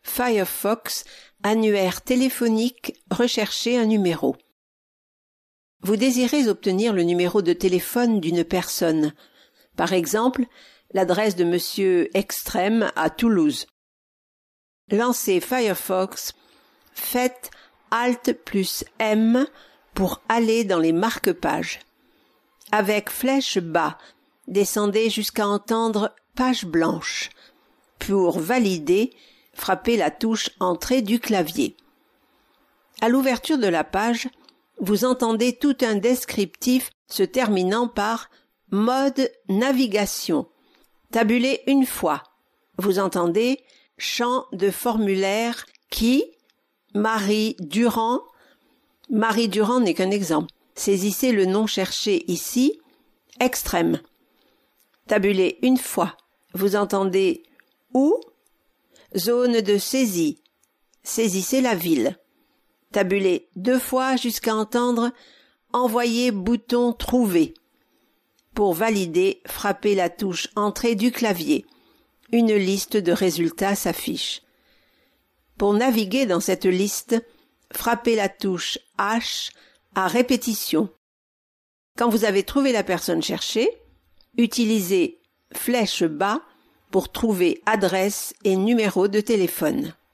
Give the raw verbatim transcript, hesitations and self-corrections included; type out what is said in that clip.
Firefox, annuaire téléphonique, recherchez un numéro. Vous désirez obtenir le numéro de téléphone d'une personne. Par exemple, l'adresse de Monsieur Extrême à Toulouse. Lancez Firefox, faites Alt plus M pour aller dans les marque-pages. Avec flèche bas, descendez jusqu'à entendre page blanche. Pour valider, frappez la touche Entrée du clavier. À l'ouverture de la page, vous entendez tout un descriptif se terminant par mode navigation. Tabulez une fois. Vous entendez champ de formulaire qui, Marie Durand. Marie Durand n'est qu'un exemple. Saisissez le nom cherché ici, extrême. Tabulez une fois. Vous entendez où, zone de saisie. Saisissez la ville. Tabulez deux fois jusqu'à entendre envoyer bouton trouver. Pour valider, frappez la touche Entrée du clavier. Une liste de résultats s'affiche. Pour naviguer dans cette liste, frappez la touche H à répétition. Quand vous avez trouvé la personne cherchée, utilisez flèche bas pour trouver adresse et numéro de téléphone.